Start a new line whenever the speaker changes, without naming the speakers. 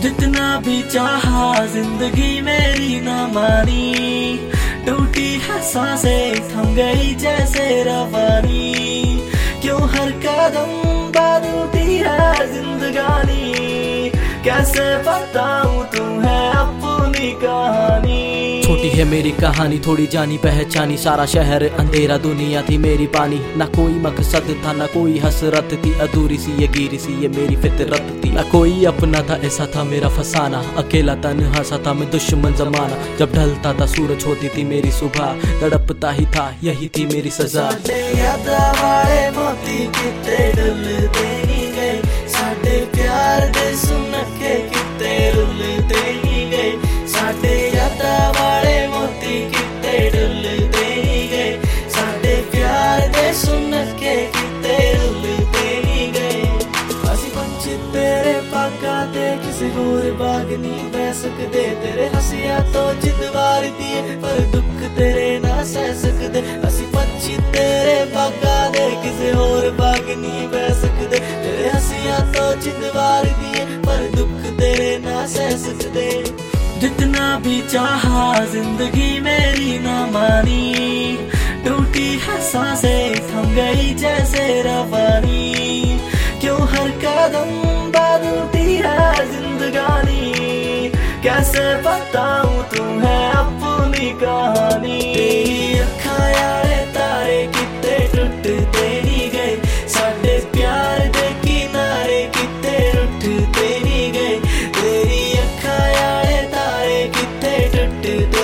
जितना भी चाहा जिंदगी मेरी ना मानी, टूटी है सांसें थम गई जैसे रवानी। क्यों हर कदम बदलती है जिंदगानी, कैसे बताऊं तुम है अपनी कहानी।
छोटी है मेरी कहानी थोड़ी जानी पहचानी, सारा शहर अंधेरा दुनिया थी मेरी पानी। ना कोई मकसद था ना कोई हसरत थी, अधूरी सी ये गिरी सी ये मेरी फितरत थी। ना कोई अपना था ऐसा था मेरा फसाना, अकेला तन्हा सा था मैं दुश्मन जमाना। जब ढलता था सूरज होती थी मेरी सुबह, तड़पता ही था यही थी मेरी सजा।
मोती किते डुलते नहीं गए, साडे प्यार दे सुन के किते रुलते नहीं गए। साडे यादा वाले मोती किते डुलते नहीं गए, साडे प्यार दे सुन के किते रुलते नहीं गए। असी पंछी तेरे पागा दे किसी होर बाग नहीं बह सकदे, तेरे हसिया तो जिद वार दिए पर दुख तेरे ना सह सकदे। असी पंछी तेरे पागा दे किसी होर बाग नहीं बह सकदे, तेरे हसिया तो जिद वार दिए पर दुख तेरे ना सह सकदे। जितना भी चाहा जिंदगी मेरी ना मानी, टूटी है सांसें थम गई जैसे रवानी। क्यों हर कदम बदलती है जिंदगानी, कैसे बताऊं तुम है अपनी कहानी। अखां यारे तारे किते टुटते नहीं गए, साडे प्यार दे किनारे किते रुठते नहीं गए। तेरी अखां यारे तारे किते टुटते